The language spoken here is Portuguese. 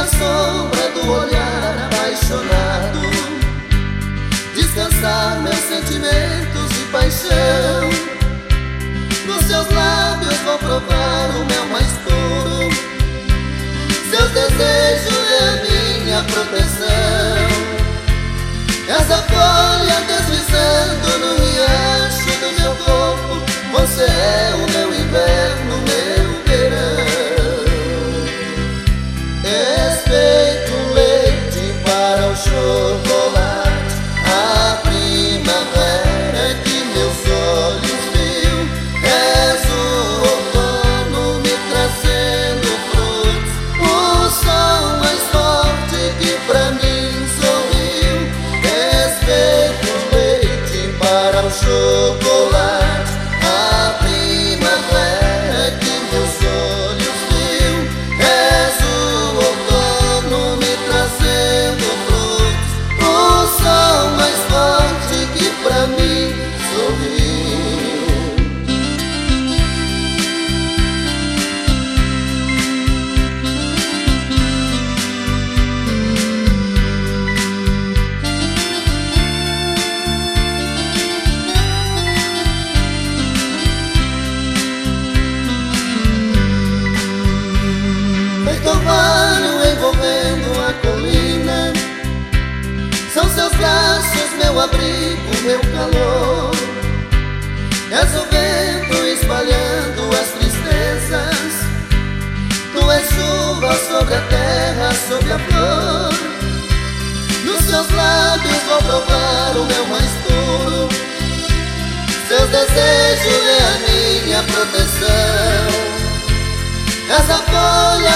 na sombra do olhar apaixonado, descansar meus sentimentos de paixão. Nos seus lábios vou provar o mel mais puro, seus desejos é a minha proteção. Essa folha deslizando no riacho do meu corpo, você é o meu inverno, meu verão. Respeito leite para o chocolate, a primavera que meus olhos viu. És o outono me trazendo frutos, o sol mais forte que pra mim sorriu. Respeito leite para o chocolate, a primavera que meus olhos viu. És o outono me trazendo frutos, o sol mais forte que pra mim sorriu. Feito orvalho envolvendo a colina, são seus braços meu abrigo, meu calor. És o vento espalhando as tristezas, tu és chuva sobre a terra, sobre a flor. Nos seus lábios vou provar o mel mais puro, seus desejos é a minha proteção. Essa folha